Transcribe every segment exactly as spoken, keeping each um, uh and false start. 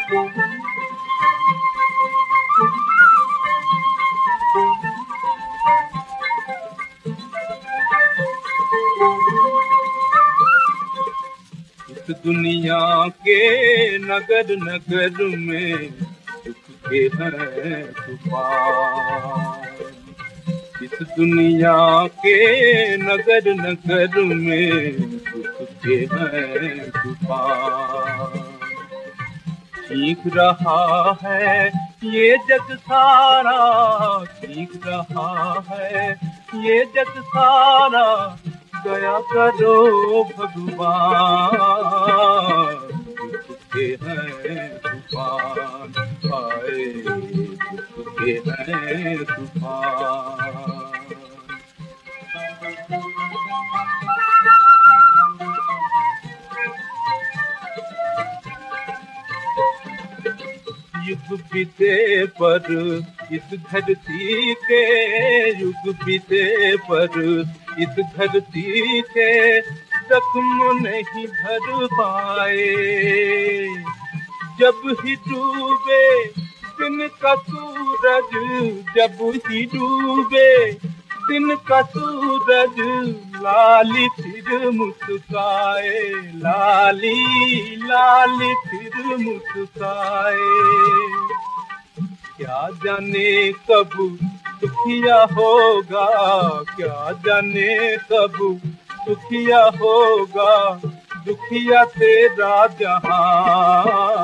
इस दुनिया के नगर नगर में सुख के हैं तूफान। इस दुनिया के नगर नगर में सुख के हैं तूफान। चीख रहा है ये जग सारा, चीख रहा है ये जग सारा, दया करो भगवान। दुख के हैं तूफान, हाय दुख के हैं तूफान। युग बीते पर इस धरती के, युग बीते पर इस धरती के जख्म नहीं भर पाए। जब ही डूबे दिन का सूरज, जब ही डूबे दिन का सूरज, लाली फिर मुस्काए, लाली लाली फिर मुस्काए। क्या जाने कब सुखिया होगा, क्या जाने कब सुखिया होगा दुखिया तेरा जहां।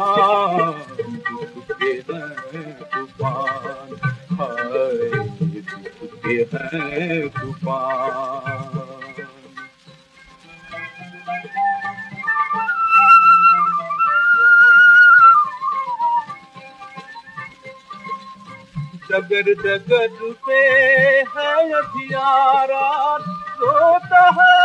दुख के हैं तूफान, हाय दुख के हैं तूफान। डगर डगर पे है अंधियारा, रोता है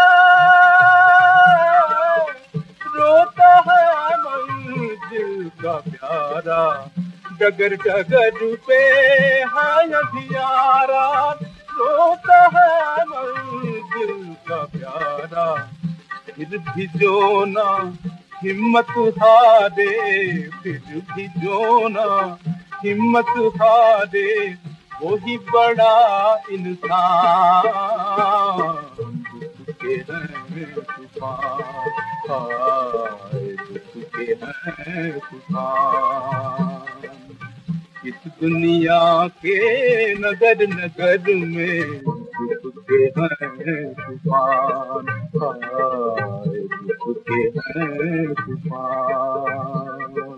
रोता है मंजिल का प्यारा। डगर डगर पे है अंधियारा, रोता है मंजिल का प्यारा। फिर भी जो ना हिम्मत हारे, फिर भी जो ना हिम्मत हारे, वही बड़ा इंसान। दुख के हैं तूफान, हाय दुख के हैं तूफान। इस दुनिया के नगर नगर में दुख के हैं तूफान, हाय दुख के हैं तूफान।